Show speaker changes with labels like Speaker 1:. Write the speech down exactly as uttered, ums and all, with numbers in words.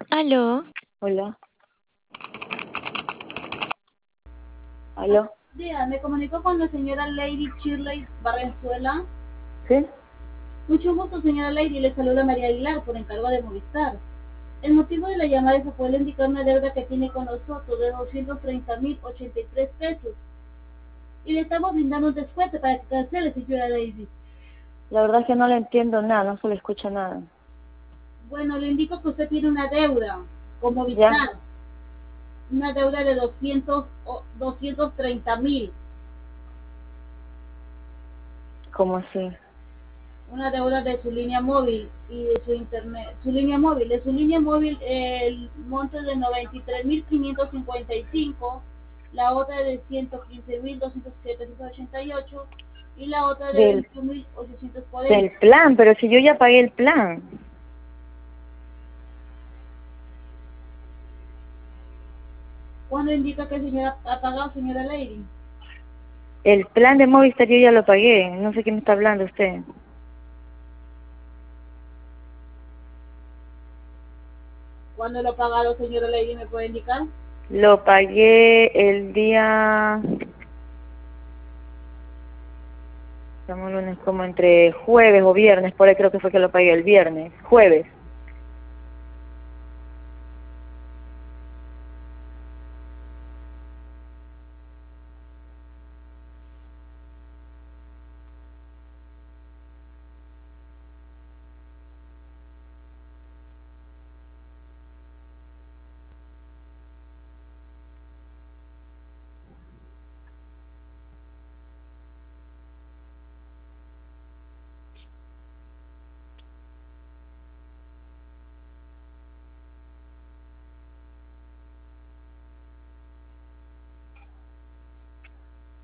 Speaker 1: Aló.
Speaker 2: Hola. ¿Aló?
Speaker 3: Día, me comunico con la señora Lady Shirley Barrenzuela.
Speaker 2: ¿Sí?
Speaker 3: Mucho gusto, señora Lady. Le saluda María Aguilar por encargo de Movistar. El motivo de la llamada es poder indicar una deuda que tiene con nosotros de doscientos treinta mil ochenta y tres pesos. Y le estamos brindando un descuento para que cancele, señora Lady.
Speaker 2: La verdad es que no le entiendo nada, no se le escucha nada.
Speaker 3: Bueno, le indico que usted tiene una deuda con
Speaker 2: ¿Ya?
Speaker 3: Movistar. Una deuda de doscientos, doscientos treinta mil.
Speaker 2: ¿Cómo así?
Speaker 3: Una deuda de su línea móvil y de su internet, su línea móvil, de su línea móvil el monto es de noventa y tres mil quinientos cincuenta y cinco, la otra de ciento quince mil doscientos ochenta y ocho y la otra de
Speaker 2: Del,
Speaker 3: veintiún mil ochocientos
Speaker 2: del
Speaker 3: cuarenta.
Speaker 2: plan, pero si yo ya pagué el plan.
Speaker 3: ¿Cuándo indica que señora ha pagado, señora Lady?
Speaker 2: El plan de Movistar yo ya lo pagué, no sé qué me está hablando usted.
Speaker 3: ¿Cuándo lo ha pagado, señora Lady? ¿Me puede indicar?
Speaker 2: Lo pagué el día... Estamos lunes como entre jueves o viernes, por ahí creo que fue que lo pagué el viernes, jueves.